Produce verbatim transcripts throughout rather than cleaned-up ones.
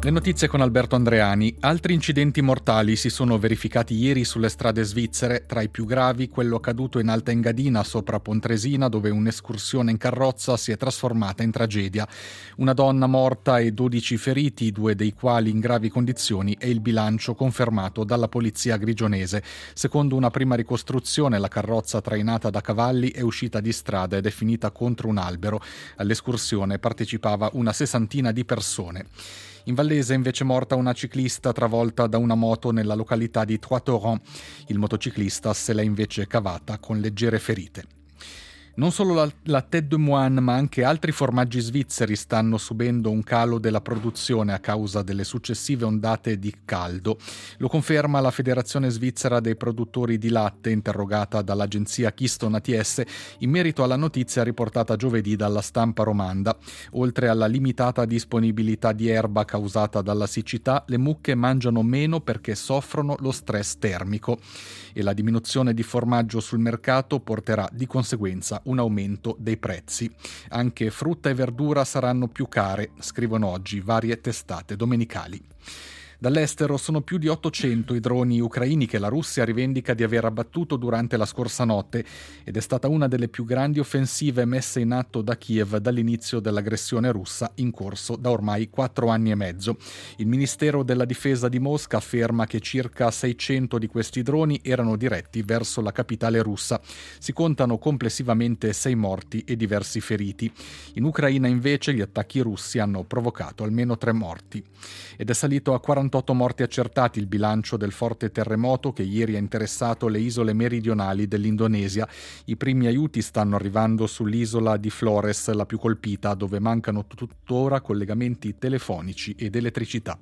Le notizie con Alberto Andreani. Altri incidenti mortali si sono verificati ieri sulle strade svizzere, tra i più gravi quello accaduto in Alta Engadina sopra Pontresina, dove un'escursione in carrozza si è trasformata in tragedia. Una donna morta e dodici feriti, due dei quali in gravi condizioni, è il bilancio confermato dalla polizia grigionese. Secondo una prima ricostruzione, la carrozza trainata da cavalli è uscita di strada ed è finita contro un albero. All'escursione partecipava una sessantina di persone. In Vallese è invece morta una ciclista travolta da una moto nella località di Trois-Torrents. Il motociclista se l'è invece cavata con leggere ferite. Non solo la, la Tête de Moine, ma anche altri formaggi svizzeri stanno subendo un calo della produzione a causa delle successive ondate di caldo. Lo conferma la Federazione Svizzera dei Produttori di Latte, interrogata dall'agenzia Keystone A T S in merito alla notizia riportata giovedì dalla stampa romanda. Oltre alla limitata disponibilità di erba causata dalla siccità, le mucche mangiano meno perché soffrono lo stress termico e la diminuzione di formaggio sul mercato porterà di conseguenza un aumento dei prezzi. Anche frutta e verdura saranno più care, scrivono oggi varie testate domenicali. Dall'estero sono più di ottocento i droni ucraini che la Russia rivendica di aver abbattuto durante la scorsa notte ed è stata una delle più grandi offensive messe in atto da Kiev dall'inizio dell'aggressione russa in corso da ormai quattro anni e mezzo. Il Ministero della Difesa di Mosca afferma che circa seicento di questi droni erano diretti verso la capitale russa. Si contano complessivamente sei morti e diversi feriti. In Ucraina invece gli attacchi russi hanno provocato almeno tre morti ed è salito a quarantotto morti accertati il bilancio del forte terremoto che ieri ha interessato le isole meridionali dell'Indonesia. I primi aiuti stanno arrivando sull'isola di Flores, la più colpita, dove mancano tuttora collegamenti telefonici ed elettricità.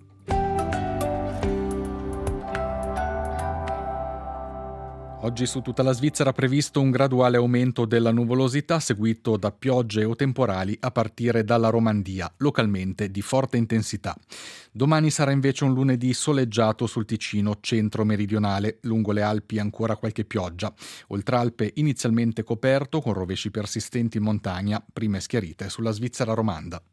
Oggi su tutta la Svizzera è previsto un graduale aumento della nuvolosità seguito da piogge o temporali a partire dalla Romandia, localmente di forte intensità. Domani sarà invece un lunedì soleggiato sul Ticino centro-meridionale, lungo le Alpi ancora qualche pioggia. Oltralpe inizialmente coperto con rovesci persistenti in montagna, prime schiarite sulla Svizzera romanda.